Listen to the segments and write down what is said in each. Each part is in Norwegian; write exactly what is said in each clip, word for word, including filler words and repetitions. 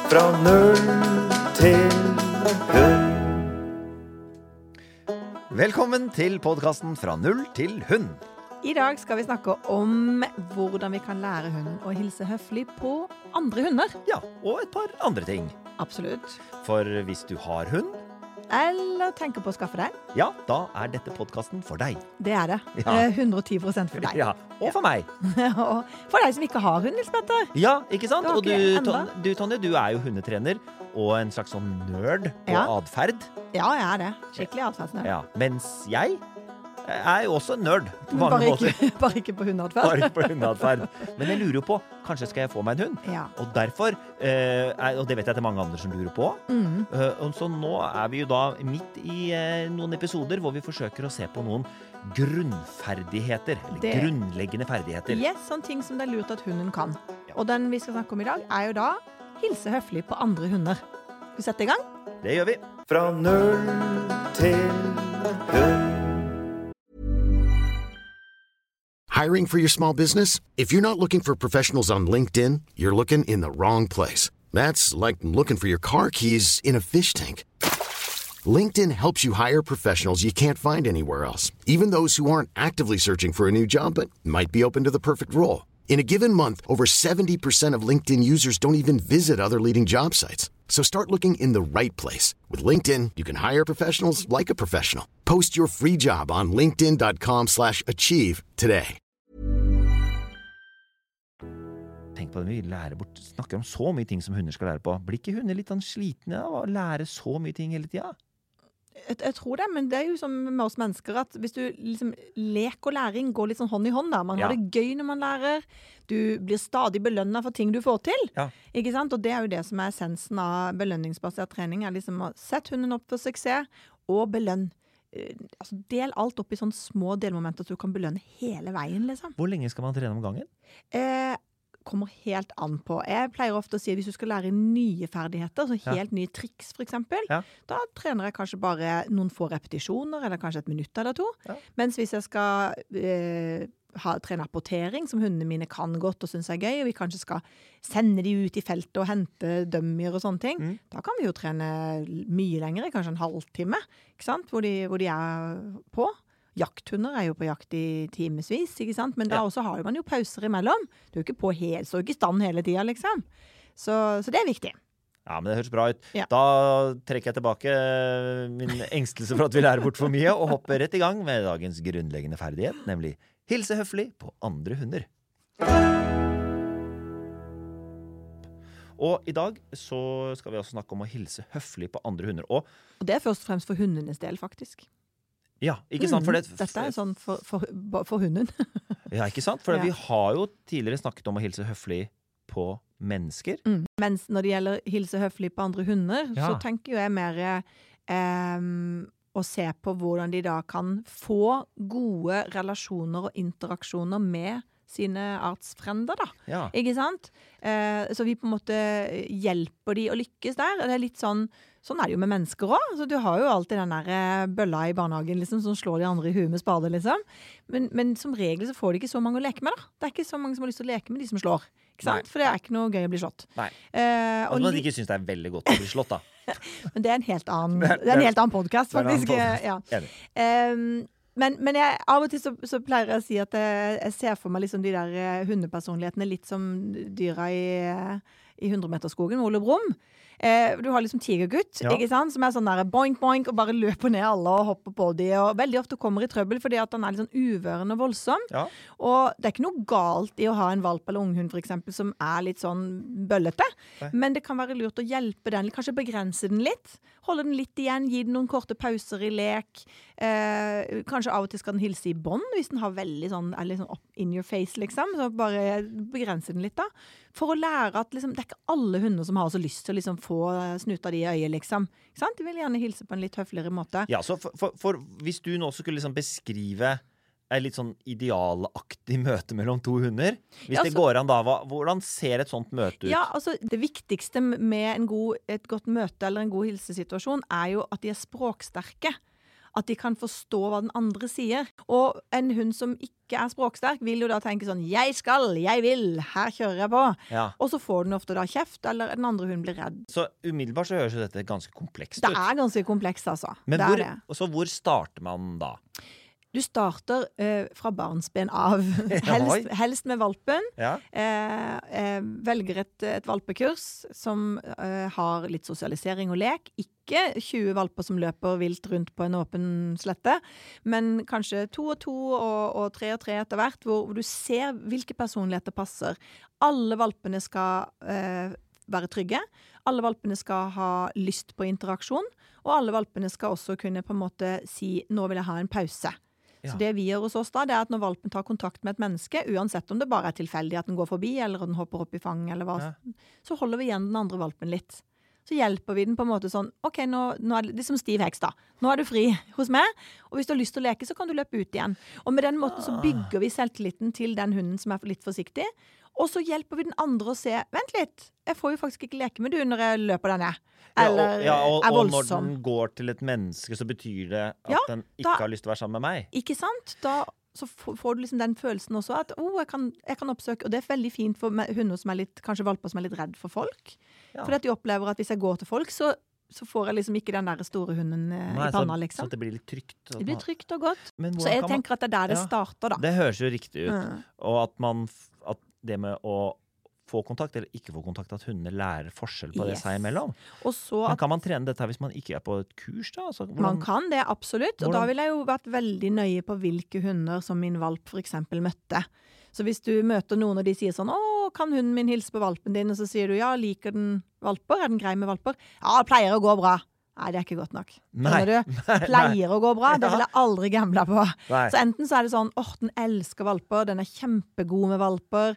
Fra null til hund. Velkommen til podcasten Fra null til hund. I dag skal vi snakke om hvordan vi kan lære hunden å hilse høflig på andre hunder. Ja, og et par andre ting. Absolutt. For hvis du har hund, Eller tenker på å skaffe deg. ja, da er dette podcasten for deg. Det er det. Ja. Eh, hundre og ti prosent for deg. Ja, og for meg. Og for deg som ikke har hund, Nils Petter. Ja, ikke sant? Du har Og du, ikke enda. Ton- du, Tonje, du er jo hundetrener og en slags sånn nerd på Ja. adferd. Ja, jeg er det. Skikkelig atferdsnerd. Ja. Mens jeg er jo også en nerd på mange Bare måter. ikke, bare ikke på hundeatferd. Bare ikke på hundeatferd. Men jeg lurer jo på, kanskje skal jeg få meg en hund? Ja. Og derfor, eh, er- og det vet jeg at det er mange andre som lurer på, Mm. eh, og så nå er vi jo da midt i eh, noen episoder hvor vi forsøker å se på noen grunnferdigheter, eller Det- grunnleggende ferdigheter. Yes, sånne ting som det er lurt at hunden kan. Ja. Og den vi skal snakke om i dag, er jo da hilse høflig på andre hunder. Skal vi sette i gang? Det gjør vi. Fra null til hund. Hiring for your small business? If you're not looking for professionals on LinkedIn, you're looking in the wrong place. That's like looking for your car keys in a fish tank. LinkedIn helps you hire professionals you can't find anywhere else, even those who aren't actively searching for a new job but might be open to the perfect role. In a given month, over seventy percent of LinkedIn users don't even visit other leading job sites. So start looking in the right place. With LinkedIn, you can hire professionals like a professional. Post your free job on linkedin.com slash achieve today. Tenk på det, vi lærer bort, snakker om så mye ting som hunder skal lære på. Blir ikke hunder litt sånn slitne av å lære så mye ting hele tiden? Jeg, jeg tror det, men det er jo som med oss mennesker at hvis du liksom lek og læring går litt sånn hånd i hånd da. Man Ja. har det gøy når man lærer. Du blir stadig belønnet for ting du får til. Ja. Ikke sant? Og det er jo det som er essensen av belønningsbasert trening, er liksom å sette hunden opp for suksess og belønn. Eh, Altså del alt opp i sånne små delmomenter så du kan belønne hele veien, liksom. Hvor lenge skal man trene om gangen? Eh, kommer helt an på. Jeg pleier ofte å si at hvis du skal lære nye ferdigheter, så Ja. helt nye triks for eksempel, Ja. da trener jeg kanskje bare noen få repetisjoner, eller kanskje et minutt eller to. Ja. Mens hvis jeg skal eh, ha, trene apportering, som hundene mine kan godt og synes er gøy, og vi kanskje skal sende de ut i feltet og hente dømmer og sånne ting, Mm. da kan vi jo trene mye lenger, kanskje en halvtime, ikke sant? Hvor de, hvor de er på. Jakthunder er jo på jakt i timesvis, ikke sant? Men da Ja. også har man jo pauser imellom. Du er jo ikke på helt, så er jo ikke i stand hele tiden, liksom. Så, så det er viktig. Ja, men det høres bra ut. Ja. Da trekker jeg tilbake min engstelse for at vi lærer bort for mye, og hopper rett i gang med dagens grunnleggende ferdighet, nemlig hilse høflig på andre hunder. Og i dag så skal vi også snakke om å hilse høflig på andre hunder. Og Og det er først og fremst for hundenes del, faktisk. ja, ikke sant? For det, Mm, Dette er sånn for, for, for hunden. ja, ikke sant? For Ja. vi har jo tidligere snakket om å hilse høflig på mennesker. Mm. Mens når det gjelder hilse høflig på andre hunder, Ja. så tenker jo jeg mer eh, å se på hvordan de da kan få gode relasjoner og interaksjoner med sine artsfrender, da. Ja. Ikke sant? Eh, så vi på en måte hjelper de å lykkes der. Det er litt sånn, sånn er det jo med mennesker også. Altså, du har jo alltid den der eh, bølla i barnehagen liksom, som slår de andre i huet med spade, liksom. Men, men som regel så får de ikke så mange å leke med, da. Det er ikke så mange som har lyst til å leke med de som slår. Ikke sant? Nei. For det er ikke noe gøy å bli slått. Nei. Eh, og Altså, man li- ikke synes det er veldig godt å bli slått, da. men det er en helt annen, Det er- det er en helt annen podcast, det er en annen faktisk. podcast. Ja. Enig. Ehm, men, men jeg, av og til så, så pleier jeg å si at jeg, jeg ser for meg liksom de der eh, hundepersonlighetene litt som dyra i, eh, i hundremeterskogen med Ole Brumm. Eh, du har liksom tigergutt, Ja. ikke sant? Som er sånn der boink, boink, og bare løper ned alle og hopper på de, og veldig ofte kommer i trøbbel fordi at han er litt sånn uvøren og voldsom. Ja. Og det er ikke noe galt i å ha en valp eller unghund for eksempel, som er litt sånn bøllete. Nei. Men det kan være lurt å hjelpe den, kanskje begrense den litt. Holde den litt igjen, gi den noen korte pauser i lek. Eh, kanskje av og til skal den hilse i bånd, hvis den har veldig sånn, er litt sånn up in your face, liksom. Så bare begrense den litt da. For å lære at liksom, det er ikke alle hunder som har så lyst til å liksom, få snuta de i øyet, liksom. Ikke sant? De vil gjerne hilse på en litt høfligere måte. Ja, så for, for, for hvis du nå skulle liksom beskrive et litt sånn idealaktig møte mellom to hunder, hvis Ja, det så- går an da, hva, hvordan ser et sånt møte ut? Ja, altså det viktigste med en god, et godt møte eller en god hilsesituasjon er jo at de er språksterke. at de kan forstå hva den andre sier. Og en hund som ikke er språksterk vil jo da tenke sånn, jeg skal, jeg vil, her kjører jeg på. Ja. Og så får den ofte da kjeft, eller den andre hunden blir redd. Så umiddelbart så høres jo dette ganske komplekst ut. Det er ganske komplekst, altså. Men det hvor, er det. så hvor starter man da? Du starter uh, fra barnsben av, helst, helst med valpen. Ja. Eh, eh, velger et, et valpekurs som eh, har litt sosialisering og lek. Ikke tjue valper som løper vilt rundt på en åpen slette, men kanskje to og to og, og tre og tre etter hvert, hvor, hvor du ser hvilke personligheter passer. Alle valpene skal eh, være trygge. Alle valpene skal ha lyst på interaksjon, og alle valpene skal også kunne på en måte si, nå vil jeg ha en pause. Ja. Så det vi gjør hos oss da, det er at når valpen tar kontakt med et menneske, uansett om det bare er tilfeldig at den går forbi, eller den hopper opp i fang, eller hva, Ja. så holder vi igjen den andre valpen litt. Så hjelper vi den på en måte sånn, ok, nå, nå er det liksom stiv heks da. Nå er du fri hos meg, og hvis du har lyst til å leke, så kan du løpe ut igjen. Og med den måten så bygger vi selvtilliten til den hunden som er litt forsiktig, og så hjelper vi den andre å se, vent litt, jeg får jo faktisk ikke leke med du når jeg løper der ned. Eller ja, og, ja, og, er og når voldsom. den går til et menneske, så betyr det at Ja, den ikke da- har lyst til å være sammen med meg. Ikke sant? Da så f- får du liksom den følelsen også at oh, jeg, kan, jeg kan oppsøke, og det er veldig fint for me- hunder som er litt, kanskje valper som er litt redd for folk. Ja. Fordi at de opplever at hvis jeg går til folk, så, så får jeg liksom ikke den der store hunden eh, Nei, i panna, så, liksom. så at det blir litt trygt. Det blir trygt og godt. Men Så hvordan jeg kan man- tenker at det er der det Ja. starter, da. Det høres jo riktig ut. Mm. Og at man f- at det med å få kontakt eller ikke få kontakt, at hundene lærer forskjell på det Yes. seg imellom. Og så Men at kan man trene dette her hvis man ikke er på et kurs da? Altså, hvordan- man kan det, absolutt. Og da Hvordan- vil jeg jo vært veldig nøye på hvilke hunder som min valp for eksempel møtte. Så hvis du møter noen og de sier sånn, å, kan hunden min hilse på valpen din? Og så sier du, ja, liker den valper? Er den grei med valper? Ja, det pleier å gå bra. Nei, det er ikke godt nok. Nei, Skjønner du? nei, Pleier å gå bra, det Ja. vil jeg aldri gamble på. Nei. Så enten så er det sånn, åh, den elsker valper, den er kjempegod med valper,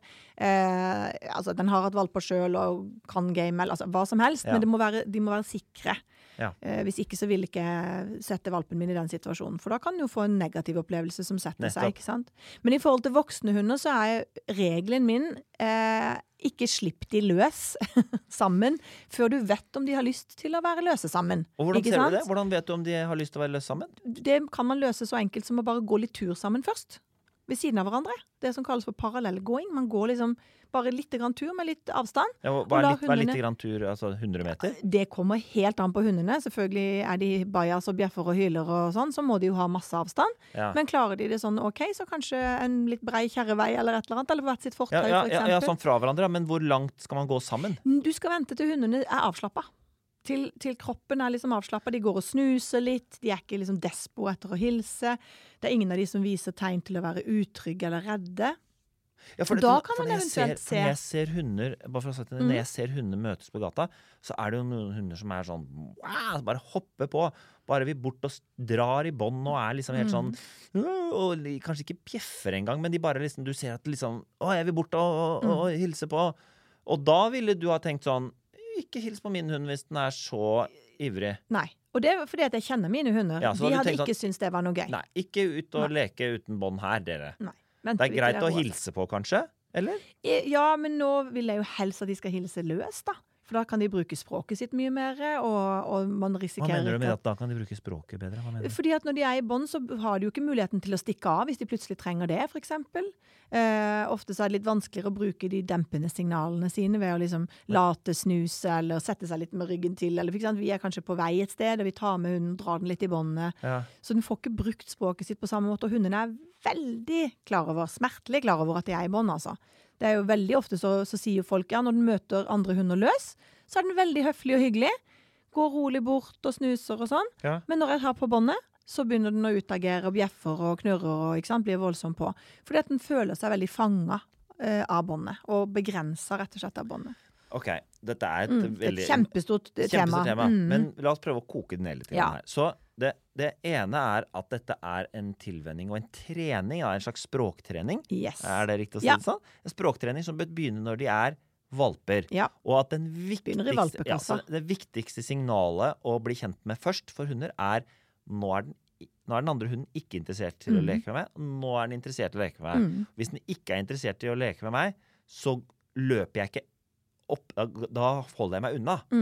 eh, altså den har hatt valper selv og kan game, eller altså hva som helst, Ja. men det må være, de må være sikre. Ja. Eh, hvis ikke så vil ikke jeg sette valpen min i den situasjonen, for da kan den jo få en negativ opplevelse som setter Nettopp. seg, ikke sant? Men i forhold til voksne hunder så er regelen min eh, ikke slipp de løs sammen, før du vet om de har lyst til å være løse sammen. Og hvordan Ikke ser sant? du det? Hvordan vet du om de har lyst til å være løs sammen? Det kan man løse så enkelt som å bare gå litt tur sammen først. Ved siden av hverandre. Det som kalles for parallellgåing. Man går liksom bare litt grann tur med litt avstand. Ja, hva Og er la litt, hva er litt hundene- grann tur, altså hundre meter? Det kommer helt an på hundene. Selvfølgelig er de bajas og bjeffer og hyler og sånn, så må de jo ha masse avstand. Ja. Men klarer de det sånn ok, så kanskje en litt brei kjerrevei eller et eller annet, eller hvert sitt fortau, Ja, ja, for ja, eksempel. ja, sånn fra hverandre, ja, men hvor langt skal man gå sammen? Du skal vente til hundene er avslappet. Til, til kroppen er liksom avslappet. De går og snuser litt. De er ikke liksom despo etter å hilse. Det er ingen av de som viser tegn til å være utrygge eller redde. Ja, for Da det- kan for man når jeg ser- eventuelt for Når jeg ser hunder, bare for å si det, Mm. når jeg ser hunder møtes på gata, så er det jo noen hunder som er sånn, wow, bare hopper på, bare vi bort og s- drar i bånd og er liksom helt sånn, Mm. «Åh», og li- kanskje ikke pjeffer engang, men de bare liksom, du ser at liksom, å, jeg vil bort og, og, Mm. og hilse på. Og da ville du ha tenkt sånn, ikke hils på min hund hvis den er så ivrig. Nei. Og det er fordi at jeg kjenner mine hunder. Ja, så de hadde du hadde tenkt ikke syntes det var noe gøy. Nei, ikke ut og leke uten bånd her, dere. Nei. Det Venter er vi til greit å råd. hilse på, kanskje? Eller? Eh, Ja, men nå vil jeg jo helst at de skal hilse løs, da. For da kan de bruke språket sitt mye mer, og, og man Hva risikerer mener du med ikke at da kan de bruke språket bedre? Hva mener du? Fordi at når de er i bånd, så har de jo ikke muligheten til å stikke av hvis de plutselig trenger det, for eksempel. Eh, ofte så er det litt vanskeligere å bruke de dempende signalene sine ved å liksom late snuse, eller sette seg litt med ryggen til, eller for eksempel, vi er kanskje på vei et sted, og vi tar med hunden, drar den litt i båndet. Ja. Så den får ikke brukt språket sitt på samme måte, og hundene er veldig klar over, smertelig klar over at de er i bånd, altså. Det er jo veldig ofte så, så sier jo folk, ja, når den møter andre hunder løs, så er den veldig høflig og hyggelig, går rolig bort og snuser og sånn, Ja. men når jeg har på båndet, så begynner den å utagere og bjeffer og knurrer og ikke sant, blir voldsom på. Fordi at den føler seg veldig fanget eh, av båndet, og begrenser rett og slett av båndet. Ok, dette er et Mm, veldig et kjempestort eh, tema. kjempestort tema. Mm. Men la oss prøve å koke det ned litt. Ja. Her. Så det, det ene er at dette er en tilvenning og en trening, ja, en slags språktrening. Yes. Er det riktig å si Ja. det sånn? En språktrening som bør begynne når de er valper. Ja. Og at den Begynner i viktigste, ja, valpekassa. så det viktigste signalet å bli kjent med først for hunder er nå er den, nå er den andre hunden ikke interessert til å Mm. leke med meg, nå er den interessert i å leke med meg. Mm. Hvis den ikke er interessert i å leke med meg, så løper jeg ikke opp, da, da holder jeg meg unna. Mm.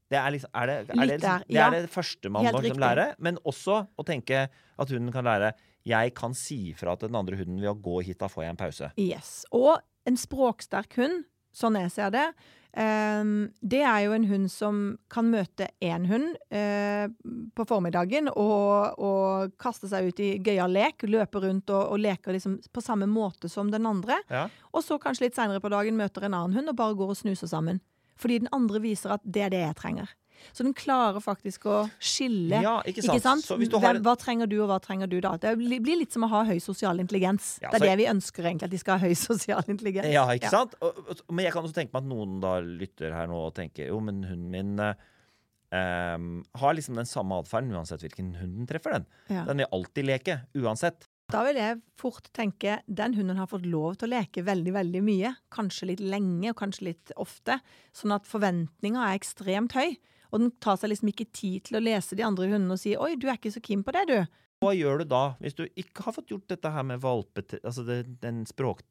Det er, liksom, er, det, er, Litt det, der, det, ja. er det første man Helt må liksom riktig. lære, men også å tenke at hunden kan lære jeg kan si fra til den andre hunden ved å gå hit, da får jeg en pause. Yes. Og en språksterk hund, sånn jeg ser det, um, det er jo en hund som kan møte en hund uh, på formiddagen og, og kaste seg ut i gøyal lek, løpe rundt og, og leker liksom på samme måte som den andre. Ja. Og så kanskje litt senere på dagen møter en annen hund og bare går og snuser sammen. Fordi den andre viser at det er det jeg trenger. Så den klarer faktisk å skille. Ja, ikke sant? Ikke sant? Så hvis du har Hvem, hva trenger du, og hva trenger du da? Det blir litt som å ha høy sosial intelligens. Ja, det er så- det vi ønsker egentlig, at de skal ha høy sosial intelligens. Ja, ikke sant? Og, og, men jeg kan også tenke meg at noen da lytter her nå og tenker, jo, men hunden min eh, em, har liksom den samme adferden, uansett hvilken hund den treffer den. Ja. Den vil alltid leke, uansett. Da vil jeg fort tenke, den hunden har fått lov til å leke veldig, veldig mye. Kanskje litt lenge, og kanskje litt ofte. Sånn at forventningen er ekstremt høy. Og den tar seg liksom ikke tid til å lese de andre hundene og si, oi, du er ikke så keen på det, du. Hva gjør du da, hvis du ikke har fått gjort dette her med valpe, altså det, den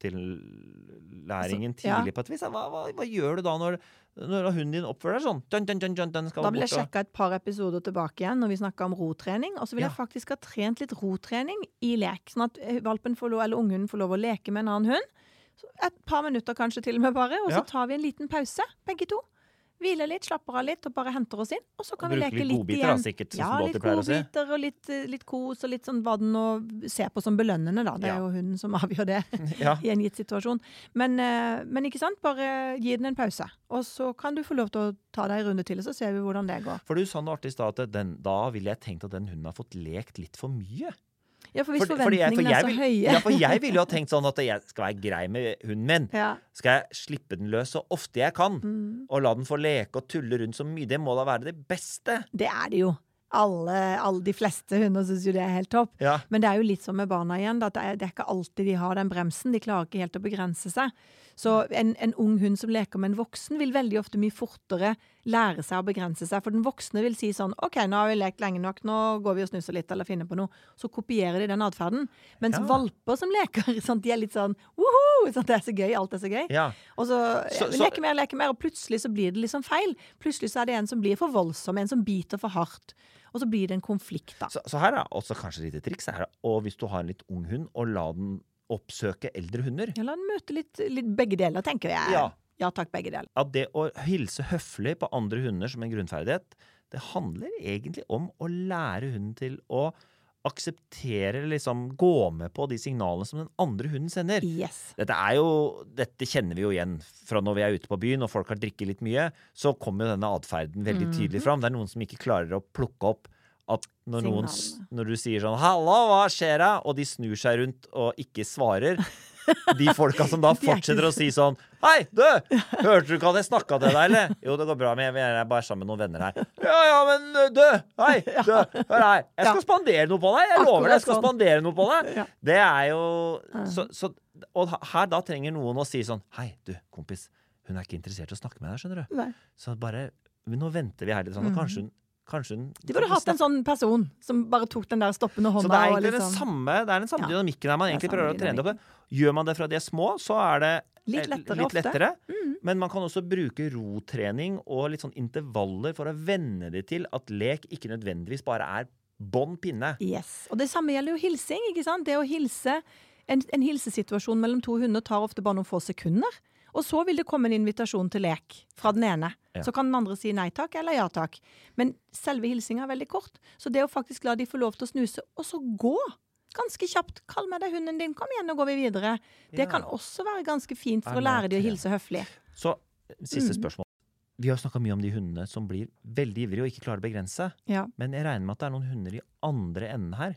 språktillæringen Altså, ja. tidlig på et vis? Hva, hva, hva gjør du da når, når hunden din oppfører deg sånn? Dun, dun, dun, dun, den skal Da vil jeg bort, og- sjekke et par episoder tilbake igjen når vi snakker om rotrening, og så vil Ja. jeg faktisk ha trent litt rotrening i lek, sånn at eh, valpen får lov, eller ungen får lov å leke med en annen hund. Så et par minutter kanskje til og med bare, og Ja. så tar vi en liten pause, begge to. Hviler litt, slapper av litt, og bare henter oss inn, og så kan Og vi bruker leke litt litt godbiter, igjen. da, sikkert, sånn Ja, som du litt alltid pleier å si. godbiter, og litt, eh, litt kos, og litt sånn hva den nå ser på som belønnende, da. Det Ja. er jo hunden som avgjør det Ja. i en gitt situasjon. Men, eh, men ikke sant, bare gi den en pause. Og så kan du få lov til å ta deg en runde til, så ser vi hvordan det går. For du sa noe artig i stad, at den, da ville jeg tenkt at den hunden har fått lekt litt for mye. Ja, for hvis For- fordi jeg- for forventningene jeg er så vil- høye. Ja, for jeg ville jo ha tenkt sånn at jeg skal være grei med hunden min. Ja. Skal jeg slippe den løs så ofte jeg kan, Mm. og la den få leke og tulle rundt så mye? Det må da være det beste. Det er det jo. Alle, alle de fleste hunder syns jo det er helt topp. Ja. Men det er jo litt som med barna igjen. da, at Det er, det er ikke alltid de har den bremsen. De klarer ikke helt å begrense seg. Så en, en ung hund som leker med en voksen, vil veldig ofte mye fortere lære seg å begrense seg. For den voksne vil si sånn OK, nå har vi lekt lenge nok, nå går vi og snuser litt eller finner på noe. Så kopierer de den atferden. Mens Ja. valper som leker, sant, de er litt sånn woho! Sant, det er så gøy, alt er så gøy. Ja. Og så, Så- ja, så- leke mer, leke mer, og plutselig så blir det liksom feil. Plutselig så er det en som blir for voldsom, en som biter for hardt. Og så blir det en konflikt, da. Så, så her er også kanskje et lite triks. Er, og hvis du har en litt ung hund, og la den oppsøke eldre hunder. Ja, la den møte litt, litt begge deler, tenker jeg. Ja. Ja takk, begge deler. At det å hilse høflig på andre hunder som en grunnferdighet, det handler egentlig om å lære hunden til å akseptere, liksom gå med på de signalene som den andre hunden sender. Yes. Dette er jo, dette kjenner vi jo igjen fra når vi er ute på byen og folk har drikket litt mye, så kommer jo denne adferden veldig tydelig fram. Det er noen som ikke klarer å plukke opp at når, noen, s- når du sier sånn 'Hallo, hva skjer da?' og de snur seg rundt og ikke svarer, de folka som da De er ikke fortsetter å si sånn 'Hei, du! Hørte du ikke at jeg snakka til deg, eller?' 'Jo, det går bra, men jeg er bare sammen med noen venner her.' 'Ja, ja, men du! Hei, du! Hør her. Jeg skal Ja. spandere noe på deg. Jeg lover deg, jeg skal Akkurat sånn. spandere noe på deg.' Ja. Det er jo så, så, Og her da trenger noen å si sånn 'Hei, du, kompis. Hun er ikke interessert i å snakke med deg, skjønner du.' Nei. Så bare Nå venter vi her litt, sånn, og kanskje hun Kanskje hun De burde hatt en sånn person som bare tok den der stoppende hånda. Så det er og egentlig den liksom- samme, det er den samme Ja. dynamikken der man Det er egentlig samme prøver å trene det opp. Gjør man det fra de er små, så er det Litt eh, lettere litt ofte. lettere. Men man kan også bruke rotrening og litt sånn intervaller for å venne det til at lek ikke nødvendigvis bare er bånd pinne. Yes. Og det samme gjelder jo hilsing, ikke sant? Det å hilse, en, en hilsesituasjon mellom to hunder tar ofte bare noen få sekunder. Og så vil det komme en invitasjon til lek fra den ene. Ja. Så kan den andre si nei takk eller ja takk. Men selve hilsinga er veldig kort. Så det å faktisk la de få lov til å snuse, og så gå ganske kjapt. Kall med deg hunden din, kom igjen, nå går vi videre. Det Ja. kan også være ganske fint for Er å lære de å med hilse høflig. Så siste Mm. spørsmål. Vi har snakka mye om de hundene som blir veldig ivrige og ikke klarer å begrense. Ja. Men jeg regner med at det er noen hunder i andre enden her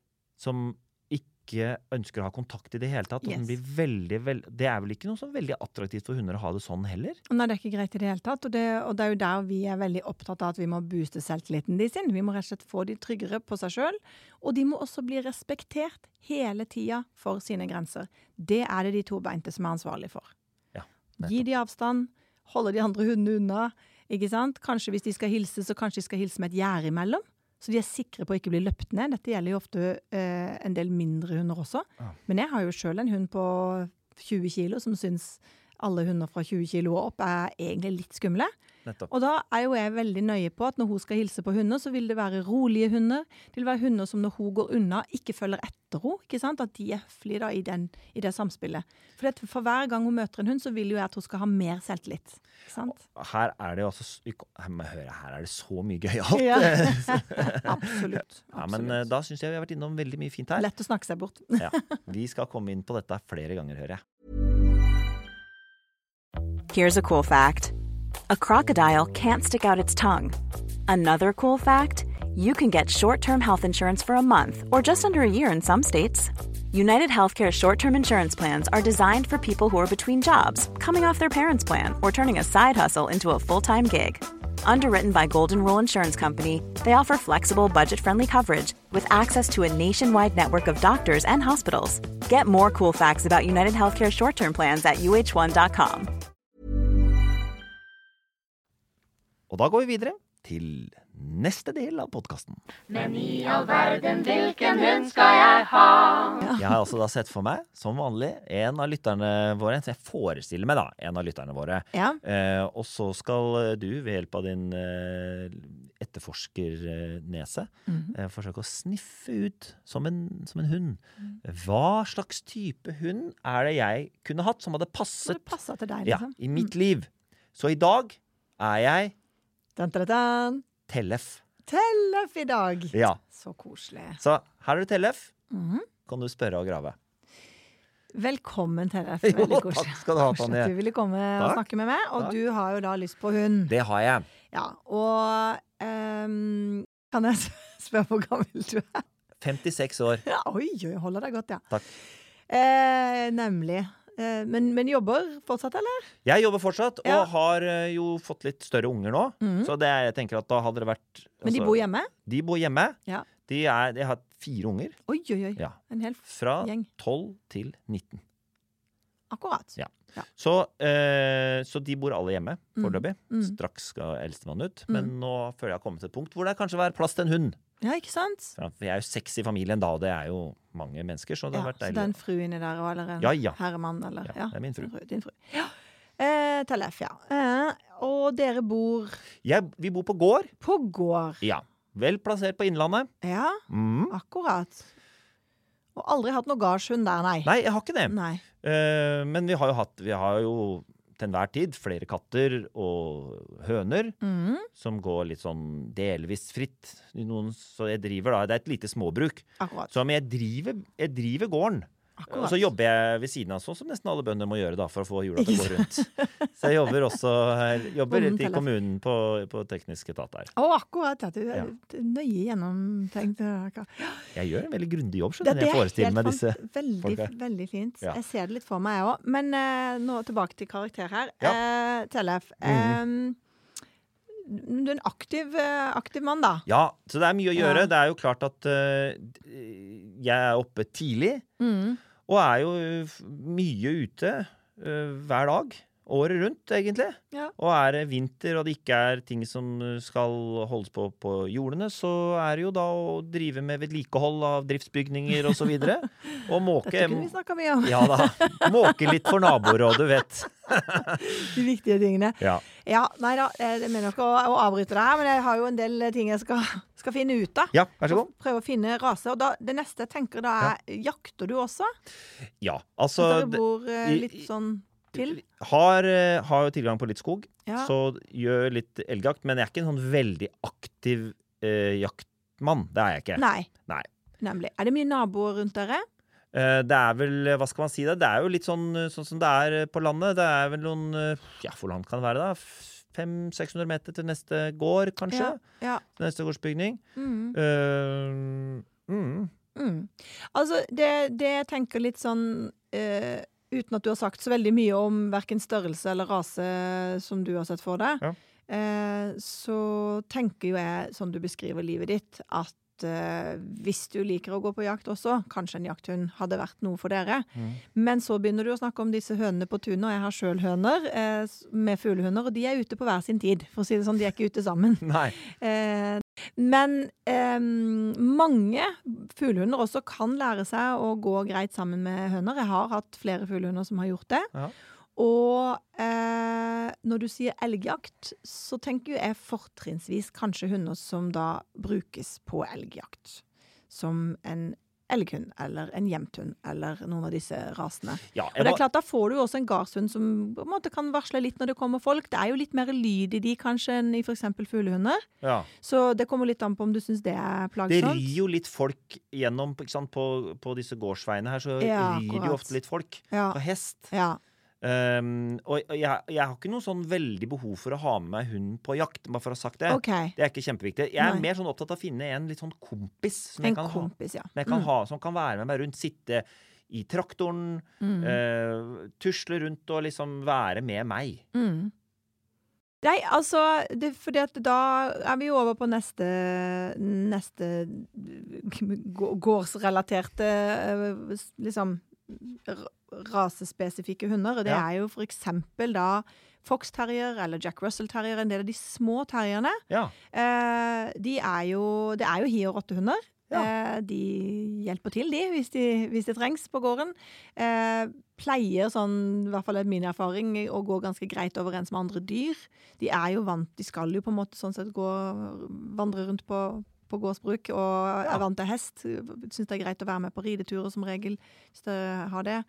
som ikke ønsker å ha kontakt i det hele tatt. Og som Yes. blir veldig, veld... Det er vel ikke noe så veldig attraktivt for hunder å ha det sånn heller? Nei, det er ikke greit i det hele tatt. Og det, og det er jo der vi er veldig opptatt av at vi må booste selvtilliten de sin. Vi må rett og slett få de tryggere på seg sjøl. Og de må også bli respektert hele tida for sine grenser. Det er det de to beinte som er ansvarlig for. Ja, Gi de avstand, holde de andre hundene unna. Ikke sant? Kanskje hvis de skal hilse, så kanskje de skal hilse med et gjerde imellom. Så de er sikre på å ikke bli løpt ned. Dette gjelder jo ofte eh, en del mindre hunder også. Ja. Men jeg har jo sjøl en hund på tjue kilo som syns alle hunder fra tjue kilo og opp er egentlig litt skumle. Nettopp. Og da er jo jeg veldig nøye på at når hun skal hilse på hunder, så vil det være rolige hunder. Det vil være hunder som når hun går unna, ikke følger etter henne. Ikke sant? At de er høflige da, i, den, i det samspillet. For, det, for hver gang hun møter en hund, så vil jo jeg at hun skal ha mer selvtillit. Ikke sant? Her er det jo altså, her, her er det så mye gøy alt. Ja. Absolutt. Ja, men uh, da synes jeg vi har vært innom veldig mye fint her. Lett å snakke seg bort. Ja, vi skal komme inn på dette flere ganger, hører jeg. Here's a cool fact. A crocodile can't stick out its tongue. Another cool fact, you can get short-term health insurance for a month or just under a year in some states. United Healthcare short-term insurance plans are designed for people who are between jobs, coming off their parents' plan, or turning a side hustle into a full-time gig. Underwritten by Golden Rule Insurance Company, they offer flexible, budget-friendly coverage with access to a nationwide network of doctors and hospitals. Get more cool facts about United Healthcare short-term plans at U H one dot com. Og da går vi videre til neste del av podcasten. Men i all verden, hvilken hund skal jeg ha? Jeg har altså da sett for meg, som vanlig, en av lytterne våre, så jeg forestiller meg da, en av lytterne våre. Ja. Eh, og så skal du ved hjelp av din eh, etterforskernese Mhm. eh, forsøke å sniffe ut som en, som en hund. Hva slags type hund er det jeg kunne hatt som hadde Så passet det passer til deg, ja, liksom. i mitt liv? Så i dag er jeg Dun, dun, dun. Tellef. Tellef i dag. Ja. Så koselig. Så her er du Tellef. Mhm. Kan du spørre og grave? Velkommen, Tellef. Jo, Veldig koselig. takk skal du ha, Koselig Tanje. at du ville komme og Takk. snakke med meg, og Takk. du har jo da lyst på hund. Det har jeg. Ja, og ehm, kan jeg spørre hvor gammel du er? femtiseks år. Ja, oi, oi, holder deg godt, ja. Takk. Eh, nemlig. Eh, men, men jobber fortsatt, eller? Jeg jobber fortsatt, og Ja. har eh, jo fått litt større unger nå. Mhm. Så det, jeg tenker at da hadde det vært Men de altså, bor hjemme? De bor hjemme. Ja. De, er, de har fire unger. Oi, oi, oi. Ja. En hel Fra gjeng. tolv til nitten. Akkurat. Ja. Ja. Så, eh, så de bor alle hjemme Mm. foreløpig. Mm. Straks skal eldstemann ut. Mm. Men nå føler jeg har kommet til et punkt hvor det kanskje vil være plass til en hund. Ja, ikke sant? For jeg er jo seks i familien da, og det er jo mange mennesker, så det Ja, har vært så det er deilig. en fru inni der, eller en Ja, ja. herremann, eller? Ja, det er min fru. Din fru. Ja. Eh, Tellef, ja. Eh, og dere bor Jeg, vi bor på gård. på gård. Ja. Vel plassert på Innlandet. Ja, Mm. akkurat. Og aldri hatt noe gardshund der, nei. Nei, jeg har ikke det. Nei. Eh, men vi har jo hatt Vi har jo til enhver tid flere katter og høner Mhm. som går litt sånn delvis fritt. Noen, så jeg driver da Det er et lite småbruk. Akkurat. Så men jeg driver, jeg driver gården. Og Akkurat. så jobber jeg ved siden av, sånn som nesten alle bønder må gjøre da, for å få hjula til å gå rundt. Så jeg jobber også her, jobber Bonden litt i Tellef. kommunen på, på teknisk etat der. Å, akkurat. Ja, det Ja. er det er nøye gjennomtenkt. Ja, Jeg gjør en veldig grundig jobb, Det, skjønner du, det jeg er forestiller helt meg disse. fant- veldig, folka. veldig fint. Ja. Jeg ser det litt for meg òg. Men eh, nå tilbake til karakter her. Ja. Eh, Tellef, Mhm. eh, du er en aktiv, eh, aktiv mann, da. Ja, så det er mye å gjøre. Ja. Det er jo klart at eh, jeg er oppe tidlig, Mm. og er jo f- mye ute eh, hver dag. Året rundt, egentlig. Ja. Og er det vinter, og det ikke er ting som skal holdes på på jordene, så er det jo da å drive med vedlikehold av driftsbygninger og så videre. Og måke Dette kunne vi snakka mye om. Ja da. Måke litt for naboer, og du vet. De viktige tingene. Ja. Ja, nei da, jeg mener ikke å, å avbryte det her, men jeg har jo en del ting jeg skal, skal finne ut av. Ja, vær så god. Prøve å finne rase. Og da, det neste jeg tenker da er, jakter du også? Ja, Så altså dere bor eh, i- litt sånn til? Har, eh, har jo tilgang på litt skog, Ja. så gjør litt elgjakt. Men jeg er ikke en sånn veldig aktiv eh, jaktmann. Det er jeg ikke. Nei. Nei. Nemlig. Er det mye naboer rundt dere? Eh, det er vel, hva skal man si da? Det er jo litt sånn, sånn som det er på landet. Det er vel noen, eh, ja, hvor langt kan det være da? fem hundre til seks hundre meter til neste gård, kanskje? Ja. ja. Til neste gårdsbygning. Mm. Eh, mm. Mm. Altså, det, det jeg tenker litt sånn eh, uten at du har sagt så veldig mye om hverken størrelse eller rase som du har sett for deg, Ja. eh, så tenker jo jeg, som du beskriver livet ditt, at eh, hvis du liker å gå på jakt også, kanskje en jakthund hadde vært noe for dere. Mm. Men så begynner du å snakke om disse hønene på tunet, og jeg har selv høner eh, s- med fuglehunder, og de er ute på hver sin tid, for å si det sånn, de er ikke ute sammen. Nei. Eh, men eh, mange fuglehunder også kan lære seg å gå greit sammen med høner. Jeg har hatt flere fuglehunder som har gjort det. Ja. Og eh, når du sier elgjakt, så tenker jeg fortrinnsvis kanskje hunder som da brukes på elgjakt. Som en elghund, eller en hjemthund, eller noen av disse rasene. Ja, og det er klart, da får du også en garshund som på en måte kan varsle litt når det kommer folk. Det er jo litt mer lyd i de kanskje enn i for eksempel fuglehunder. Ja. Så det kommer litt an på om du synes det er Det plagsomt. rir jo litt folk gjennom, ikke sant? På, på disse gårdsveiene her, så Ja, rir det akkurat. jo ofte litt folk Ja. på hest. Ja. Um, og og jeg, jeg har ikke noe sånn veldig behov for å ha med meg hund på jakt, bare for å ha sagt det. Ok. Det er ikke kjempeviktig. Jeg er Nei. mer sånn opptatt av å finne en litt sånn kompis som En jeg kan, kompis, ja. ha, som jeg kan Mm. ha, som kan være med meg rundt, sitte i traktoren, Mm. eh, tusle rundt og liksom være med meg. Mm. Nei, altså, det, fordi at da er vi jo over på neste, neste gå- gårdsrelaterte, eh, liksom, r- rasespesifikke hunder, og det Ja. er jo for eksempel da Fox Terrier eller Jack Russell Terrier, en del av de små terrierne. Ja. Eh, de er jo, det er jo hi- og rottehunder. Ja. Eh, de hjelper til, de, hvis, de, hvis det trengs på gården. Eh, pleier, sånn, i hvert fall er min erfaring, å gå ganske greit overens med andre dyr. De er jo vant, de skal jo på en måte sånn sett gå, vandre rundt på, på gårdsbruk, og Ja. er vant til hest. Synes det er greit å være med på rideturer som regel, hvis dere har det.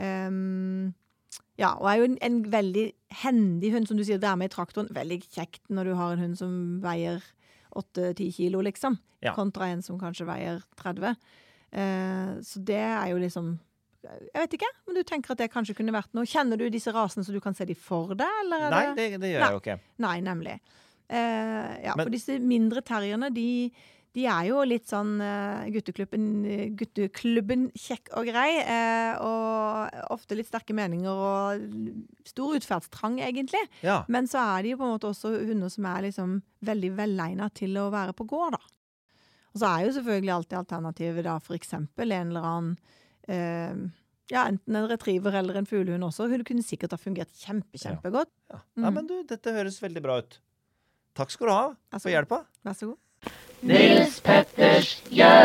Um, ja, og er jo en, en veldig hendig hund, som du sier, være med i traktoren. Veldig kjekt når du har en hund som veier åtte ti kilo, liksom. Ja. Kontra en som kanskje veier tretti. Eh, så det er jo liksom Jeg vet ikke, men du tenker at det kanskje kunne vært noe. Kjenner du disse rasene så du kan se de for deg, eller er Nei, det, det gjør Nei. jeg jo ikke. Nei, nemlig. Eh, ja, Men- for disse mindre terrierne, de, de er jo litt sånn eh, gutteklubben, eh, gutteklubben kjekk og grei, eh, og ofte litt sterke meninger og stor utferdstrang, egentlig. Ja. Men så er de jo på en måte også hunder som er liksom veldig velegnet til å være på gård, da. Og så er jo selvfølgelig alltid alternativet da, for eksempel en eller annen eh, ja, enten en retriever eller en fuglehund også. Hun kunne sikkert ha fungert kjempe, kjempegodt. Ja. Nei, Mm. men du, dette høres veldig bra ut. Takk skal du ha Altså- for hjelpa. Vær så god. Nils Petters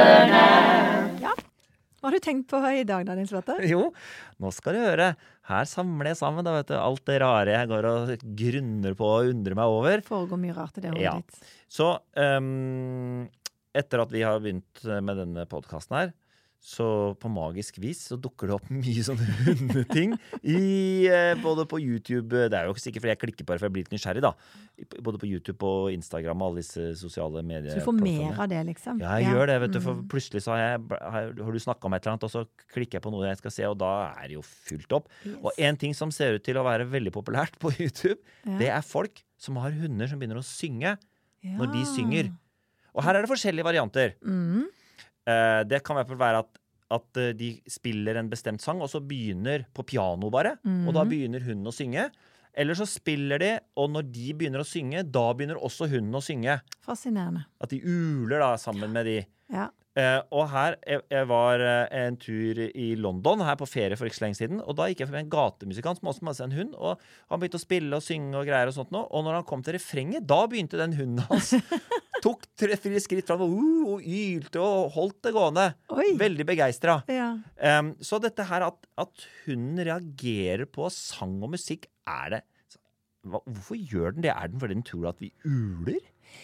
hjørne. Hva har du tenkt på i dag, da, Nils Petter? Jo, nå skal du høre. Her samler jeg sammen da, vet du, alt det rare jeg går og grunner på og undrer meg over. Det foregår mye rart i det hodet Ja. ditt. Så ehm, etter at vi har begynt med denne podcasten her, så på magisk vis så dukker det opp mye sånne hundeting i, eh, både på YouTube, det er jo ikke sikkert fordi jeg klikker på det for jeg blir litt nysgjerrig da, I- både på YouTube og Instagram og alle disse sosiale medier. Så du får mer av det, liksom? Ja, jeg gjør det, vet du, for Mm. plutselig så har, jeg, har, har du snakket om et eller annet, og så klikker jeg på noe jeg skal se, og da er det jo fullt opp. Yes. Og en ting som ser ut til å være veldig populært på YouTube, Ja. det er folk som har hunder som begynner å synge når de Ja. synger. Og her er det forskjellige varianter. Mm. Eh, det kan i hvert fall være at, at eh, de spiller en bestemt sang, og så begynner på piano bare, og da Mhm. begynner hunden å synge. Eller så spiller de, og når de begynner å synge, da begynner også hunden å synge. Fascinerende. At de uler da sammen med de. Ja. Eh, og her, jeg, jeg var eh, en tur i London, her på ferie for ikke så lenge siden, og da gikk jeg forbi en gatemusikant som også hadde en hund, og han begynte å spille og synge og greier og sånt nå, og når han kom til refrenget, da begynte den hunden hans, tok tre, fire skritt fram og, uh, og ylte og holdt det gående. Oi. Veldig begeistret. Ja. Um, så dette her at, at hunden reagerer på sang og musikk, er det hva, hvorfor gjør den det? Er den fordi den tror at vi uler?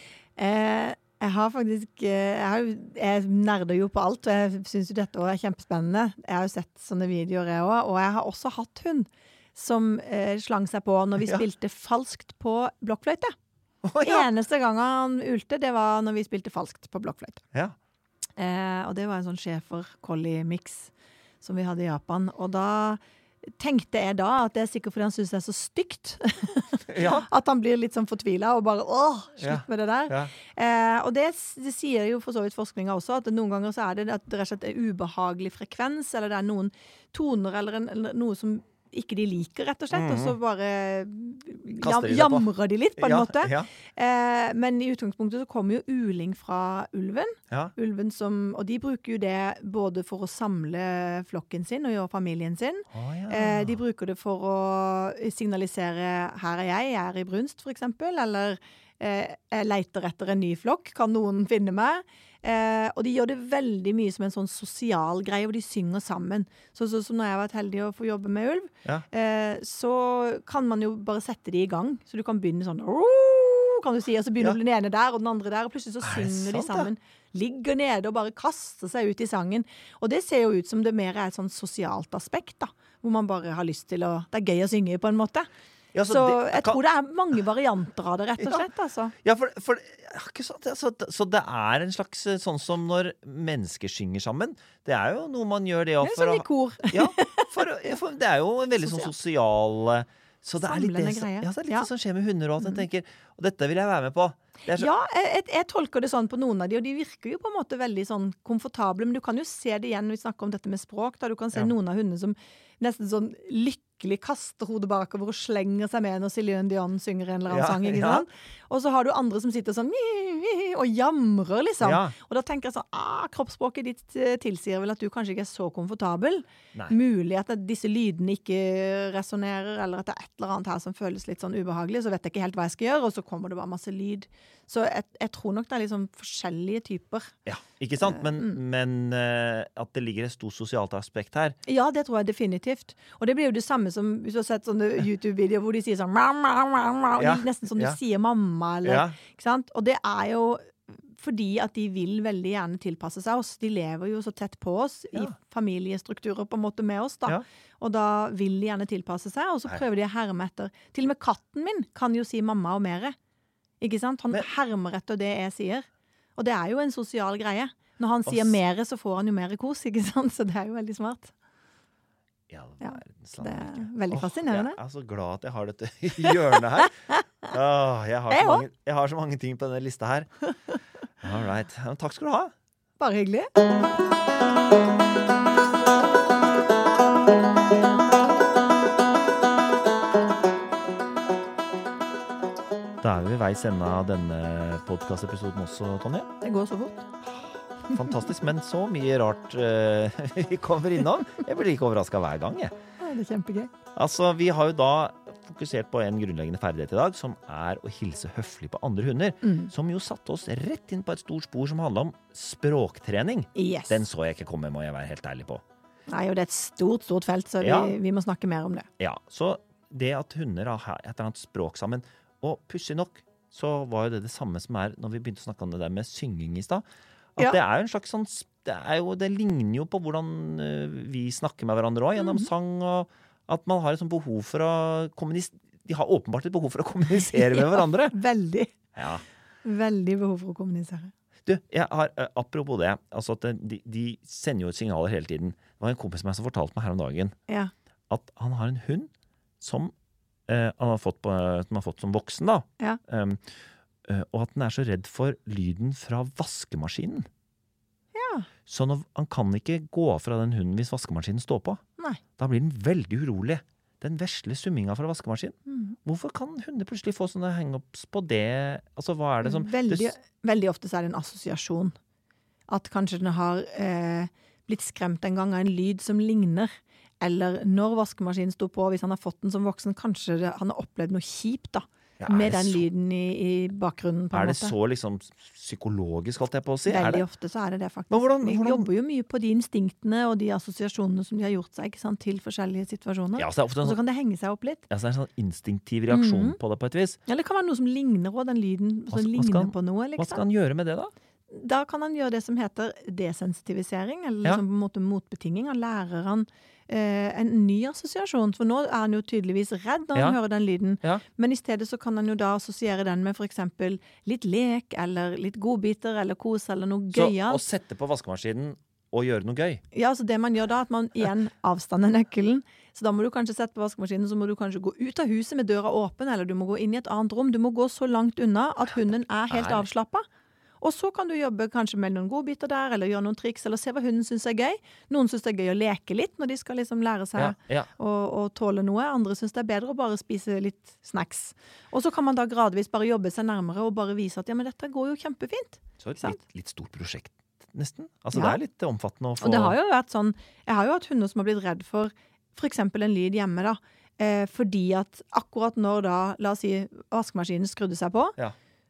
Eh, jeg har faktisk eh, jeg, har, jo- jeg nerder jo på alt, og jeg syns jo dette også er kjempespennende. Jeg har jo sett sånne videoer, jeg òg. Og jeg har også hatt hund som eh, slang seg på når vi Ja. spilte falskt på blokkfløyte. Å, ja. Eneste gang han ulte, det var når vi spilte falskt på blokkfløyte. Ja. Eh, og det var en sånn schäfer-collie-mix som vi hadde i Japan. Og da tenkte jeg da at det er sikkert fordi han synes det er så stygt. Ja. At han blir litt sånn fortvilet og bare åh, slutt Ja. med det der. Ja. Eh, og det, det sier jo for så vidt forskninga også, at noen ganger så er det at det rett og slett er ubehagelig frekvens, eller det er noen toner eller, en, eller noe som ikke de liker, rett og slett, og så bare jam, Kaster de det på. jamrer de litt, på en Ja, måte. ja. Eh, men i utgangspunktet så kommer jo uling fra ulven. Ja. Ulven som, og de bruker jo det både for å samle flokken sin og gjøre familien sin. Å, ja. Eh, de bruker det for å signalisere her er jeg, jeg er i brunst for eksempel, eller eh, jeg leiter etter en ny flokk, kan noen finne meg? Eh, og de gjør det veldig mye som en sånn sosial greie, hvor de synger sammen. Så, så, så når jeg har vært heldig å få jobbe med ulv, Ja. eh, så kan man jo bare sette de i gang. Så du kan begynne sånn, kan du si, og så begynner Ja. den ene der, og den andre der, og plutselig så Er det synger de sant, ja? sammen. Ligger nede og bare kaster seg ut i sangen. Og det ser jo ut som det mer er et sånn sosialt aspekt, da. Hvor man bare har lyst til å, det er gøy å synge på en måte. Ja, Så, det- jeg kan- tror det er mange varianter av det, rett og Ja. slett, altså. Ja, for, for ja, ikke sant, ja, så, så det er en slags eh, sånn som når mennesker synger sammen. Det er jo noe man gjør det Det også er for sånn å i kor. Ja, for, ja, for det er jo en veldig sånn sosial eh, Så det er litt det, Samlende som- greie. ja, så det er litt Ja. det som skjer med hunder òg. Jeg tenker, og dette vil jeg være med på. Det er så, Ja, jeg, jeg tolker det sånn på noen av de, og de virker jo på en måte veldig sånn komfortable, men du kan jo se det igjen når vi snakker om dette med språk, da du kan se Ja. noen av hundene som nesten sånn lykkelig kaster hodet bakover og slenger seg med når Céline Dion synger en eller annen Ja, sang, ikke ja. sant? Og så har du andre som sitter sånn og jamrer, liksom. Ja. Og da tenker jeg sånn, ah, kroppsspråket ditt eh, tilsier vel at du kanskje ikke er så komfortabel. Nei. Mulig at det- disse lydene ikke resonerer, eller at det er et eller annet her som føles litt sånn ubehagelig, så vet jeg ikke helt hva jeg skal gjøre, og så kommer det bare masse lyd. Så jeg, jeg tror nok det er liksom forskjellige typer. ja, ikke sant? Men, mm. men eh, at det ligger et stort sosialt aspekt her. Ja, det tror jeg definitivt. Og det blir jo det samme som hvis du har sett sånne YouTube-videoer hvor de sier sånn mau, mau, mau, mau, Ja, nesten som du ja. sier mamma, eller, Ja. ikke sant? Og det er jo fordi at de vil veldig gjerne tilpasse seg oss. De lever jo så tett på oss i Ja. familiestrukturer på en måte med oss, da. Ja. Og da vil de gjerne tilpasse seg, og så Nei. prøver de å herme etter. Til og med katten min kan jo si mamma og mere. Ikke sant? Han Men- hermer etter det jeg sier. Og det er jo en sosial greie. Når han sier Ass. mere, så får han jo mer kos, ikke sant? Så det er jo veldig smart. I all Ja, verdens Det land, er Ulrikke. veldig Åh, fascinerende. Jeg er så glad at jeg har dette hjørnet her. Åh, jeg, har Jeg så også. mange, jeg har så mange ting på denne lista her. All right. Ja, takk skal du ha. Bare hyggelig. Da er vi ved veis ende av denne podcastepisoden også, Tonje. Det går så fort. Fantastisk, men så mye rart eh, vi kommer innom. Jeg blir like overrasket hver gang, jeg. Ja, det er kjempegøy. Altså, vi har jo da fokusert på en grunnleggende ferdighet i dag, som er å hilse høflig på andre hunder. Mm. Som jo satte oss rett inn på et stort spor som handler om språktrening. Yes. Den så jeg ikke komme, må jeg være helt ærlig på. Nei, og det er et stort, stort felt, så vi, Ja. vi må snakke mer om det. Ja, så det at hunder har et eller annet språk sammen, og pussig nok, så var jo det det samme som er når vi begynte å snakke om det der med synging i stad. At Ja. det er jo en slags sånn det, er jo, det ligner jo på hvordan eh, vi snakker med hverandre òg, gjennom Mhm. sang, og at man har et sånt behov for å kommunisere. De har åpenbart et behov for å kommunisere med Ja. hverandre. Veldig, Ja. veldig behov for å kommunisere. Du, jeg har, eh, apropos det, altså at det- de, de sender jo ut signaler hele tiden. Det var en kompis som jeg som fortalte meg her om dagen Ja. at han har en hund som eh, han har fått, på, som har fått som voksen, da. Ja. Um, eh, og at den er så redd for lyden fra vaskemaskinen. Ja. Så når, han kan ikke gå fra den hunden hvis vaskemaskinen står på. Nei. Da blir den veldig urolig. Den vesle summinga fra vaskemaskinen. Mm. Hvorfor kan hunder plutselig få sånne hangups på det? Altså, hva er det som Veldig, det, veldig ofte så er det en assosiasjon. At kanskje den har eh, blitt skremt en gang av en lyd som ligner. Eller når vaskemaskinen sto på, hvis han har fått den som voksen, kanskje det, han har opplevd noe kjipt da. ja, er Med det den så, lyden i, i bakgrunnen på en Er det måte. så liksom psykologisk, holdt jeg på å si? Er Veldig det? ofte så er det det faktisk. Men hvordan- Vi hvordan- jobber jo mye på de instinktene og de assosiasjonene som de har gjort seg, ikke sant, til forskjellige situasjoner. Ja, så det er ofte en Og så sånn, kan det henge seg opp litt. ja, så det er en sånn instinktiv reaksjon Mhm. på det på et vis. Eller det kan være noe som ligner også, den lyden Hva som skal- hva ligner skal han- på noe, Hva liksom. skal han gjøre med det, da? Da kan han gjøre det som heter desensitivisering, eller Ja. liksom på en måte motbetinging. Han lærer han eh, en ny assosiasjon, for nå er han jo tydeligvis redd når han Ja. hører den lyden. Ja. Men i stedet så kan han jo da assosiere den med for eksempel litt lek, eller litt godbiter, eller kos, eller noe Så å gøyalt. sette på vaskemaskinen og gjøre noe gøy. Ja, så det man gjør da, at man igjen avstander nøkkelen. Så da må du kanskje sette på vaskemaskinen, så må du kanskje gå ut av huset med døra åpen, eller du må gå inn i et annet rom. Du må gå så langt unna at hunden er helt er- avslappet. Og så kan du jobbe kanskje med noen godbiter der, eller gjøre noen triks, eller se hva hunden synes er gøy. Noen synes det er gøy å leke litt når de skal liksom lære seg Ja, ja. å, å tåle noe. Andre synes det er bedre å bare spise litt snacks. Og så kan man da gradvis bare jobbe seg nærmere og bare vise at ja, men dette går jo kjempefint. Så et Sant. litt, litt stort prosjekt, nesten. Altså, Ja. det er litt omfattende å få Og det har jo vært sånn, jeg har jo hatt hunder som har blitt redd for for eksempel en lyd hjemme da, eh, fordi at akkurat når da, la oss si, vaskemaskinen skrudde seg på, Ja.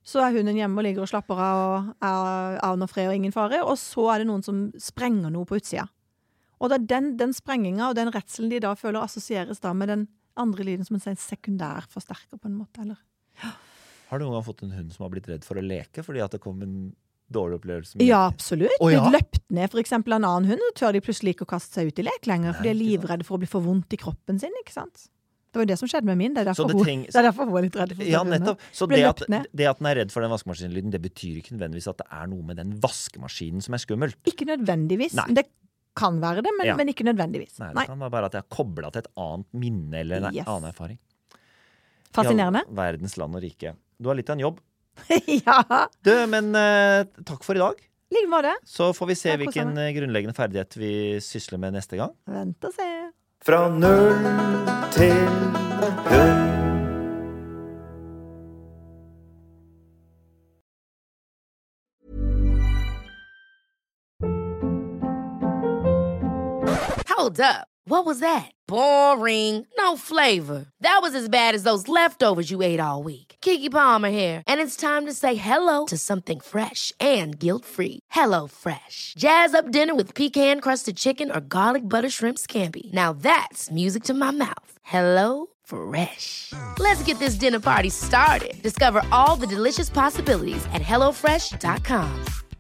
så er hunden hjemme og ligger og slapper av og er av noe fred og ingen fare, og så er det noen som sprenger noe på utsida. Og da den, den sprenginga og den redselen de da føler assosieres da med den andre lyden som en sekundær forsterker på en måte, eller? Har du noen gang fått en hund som har blitt redd for å leke fordi at det kom en dårlig opplevelse? Med ja, absolutt. Oh, ja? Blitt løpt ned for eksempel en annen hund, og tør de plutselig ikke å kaste seg ut i lek lenger, for de er livredde for å bli for vondt i kroppen sin, ikke sant? Det var jo det som skjedde med min, det er derfor, det hun, treng... det er derfor hun er litt redd for ja, nettopp. Så det at, det at den er redd for den vaskemaskinlyden, det betyr ikke nødvendigvis at det er noe med den vaskemaskinen som er skummelt. Ikke nødvendigvis. Nei. Det kan være det, men, ja. men ikke nødvendigvis. Nei, det kan være bare at jeg har koblet til et annet minne eller en yes. annen erfaring. Fascinerende. I verdens land og rike. Du har litt av en jobb. ja. Du, men uh, takk for i dag. Like måte. Så får vi se hvilken grunnleggende ferdighet vi sysler med neste gang. Vent og se. Fra null til hund. Hold up. What was that? Boring. No flavor. That was as bad as those leftovers you ate all week. Keke Palmer here, and it's time to say hello to something fresh and guilt-free. Hello Fresh. Jazz up dinner with pecan-crusted chicken or garlic butter shrimp scampi. Now that's music to my mouth. Hello Fresh. Let's get this dinner party started. Discover all the delicious possibilities at hello fresh dot com.